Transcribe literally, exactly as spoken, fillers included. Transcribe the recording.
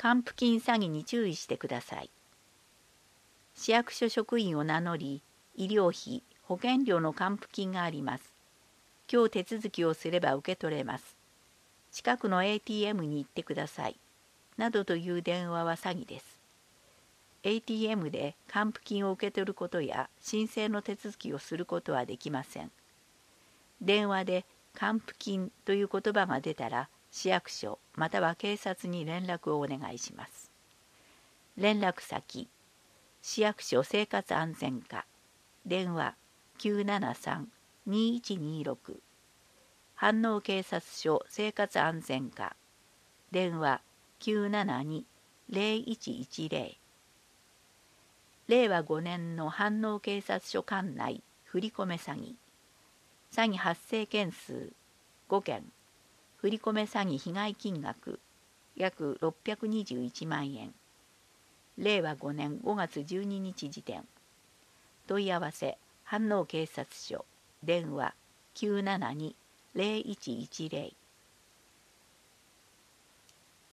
還付金詐欺に注意してください。市役所職員を名乗り、医療費、保険料の還付金があります。今日手続きをすれば受け取れます。近くの エーティーエム に行ってください。などという電話は詐欺です。エーティーエム で還付金を受け取ることや申請の手続きをすることはできません。電話で還付金という言葉が出たら、市役所または警察に連絡をお願いします。連絡先、市役所生活安全課、電話 きゅうななさん にいちにろく、飯能警察署生活安全課、電話 きゅうななに ゼロいちいちゼロ、れいわごねんの飯能警察署管内振り込め詐欺、詐欺発生件数ごけん、振り込め詐欺被害金額約ろっぴゃくにじゅういちまんえん、れいわごねんごがつじゅうににち時点、問い合わせ飯能警察署、電話 きゅうななに ゼロいちいちゼロ